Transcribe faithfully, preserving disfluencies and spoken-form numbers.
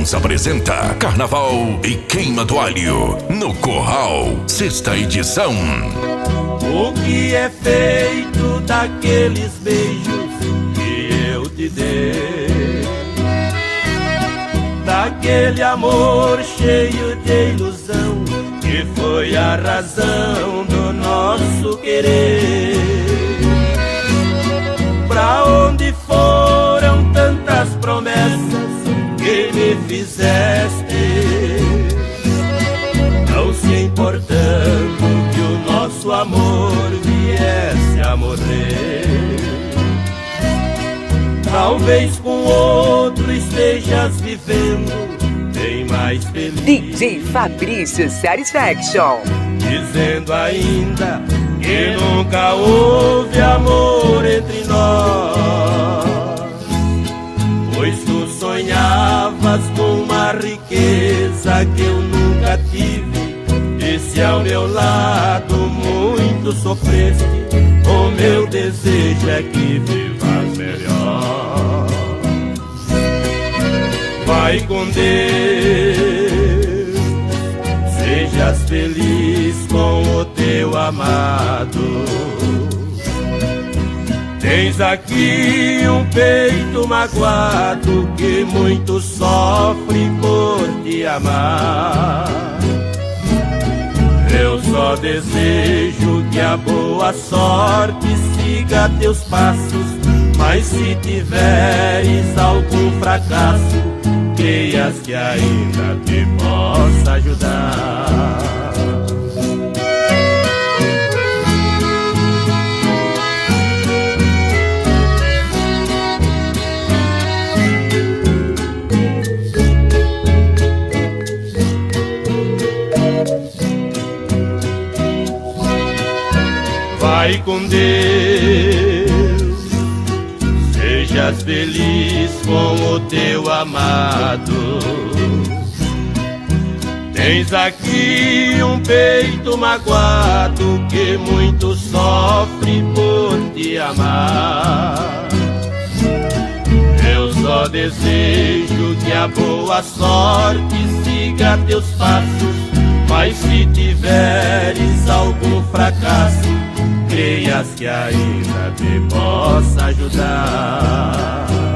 Sons apresenta Carnaval e Queima do Alho no Curral, sexta edição. O que é feito daqueles beijos que eu te dei, daquele amor cheio de ilusão que foi a razão do nosso querer? Pra onde foram tantas promessas que me fizeste, não se importando que o nosso amor viesse a morrer? Talvez com outro estejas vivendo bem mais feliz. D J Fabrício Satisfaction, dizendo ainda que nunca houve amor entre nós, pois tu sonhavas com uma riqueza que eu nunca tive, e se ao meu lado muito sofreste, o meu desejo é que vivas melhor. Vai com Deus, sejas feliz com o teu amado. Tens aqui um peito magoado que muito sofre por te amar. Eu só desejo que a boa sorte siga teus passos, mas se tiveres algum fracasso, creias que ainda te possa ajudar. Vai com Deus, sejas feliz com o teu amado. Tens aqui um peito magoado que muito sofre por te amar. Eu só desejo que a boa sorte siga teus passos, mas se tiveres algum fracasso, creias que ainda te possa ajudar.